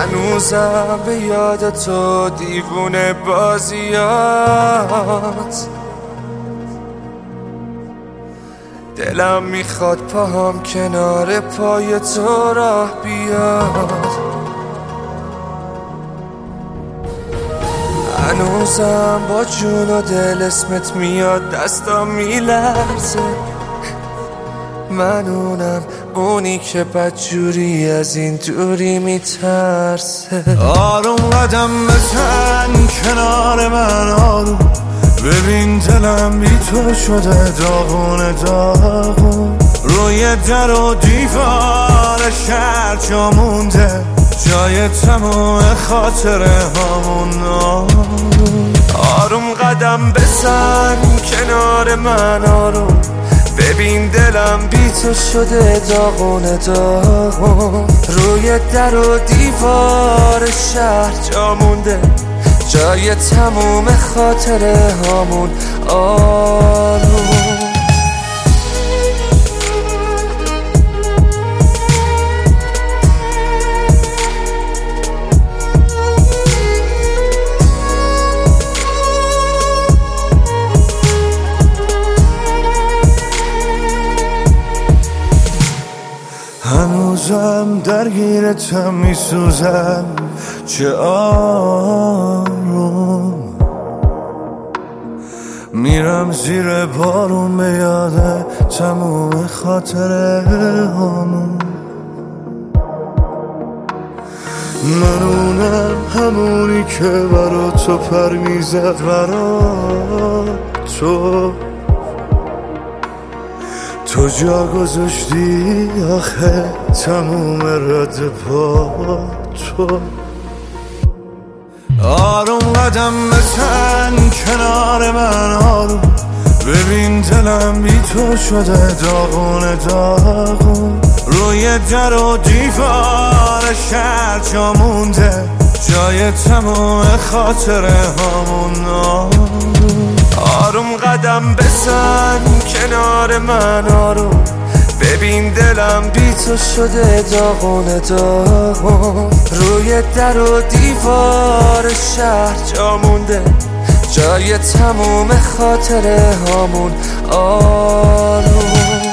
هنوزم به یاد تو دیوونه بازیات، دلم میخواد پاهم کنار پای تو راه بیاد. هنوزم با جون و دل اسمت میاد، دستم میلرزه. من اونی که بدجوری از این دوری میترسه. آروم قدم بزن کنار من، آروم ببین دلم بی تو شده داغون داغون. روی در و دیوار شهر جا مونده، جای تموم خاطره هامون. آروم قدم بزن کنار من، آروم ببین دلم بی تو شده داغون داغون. روی در و دیوار شهر جا مونده، جای تموم خاطره هامون. آروم هنوزم درگیرتم میسوزم، چه آروم میرم زیر بارون به یاد تموم خاطره همون. من همونی که برا تو پر میزد، برا تو جا گذاشتی آخه تموم رد پا تو. آروم قدم بزن کنار من، آروم ببین دلم بی تو شده داغون داغون. روی در و دیوار شهر جا مونده، جای تموم خاطره هامون. آروم قدم بزن کنار من، آروم ببین دلم بی تو شده داغون داغون. روی در و دیوار شهر جا مونده، جای تموم خاطره هامون. آروم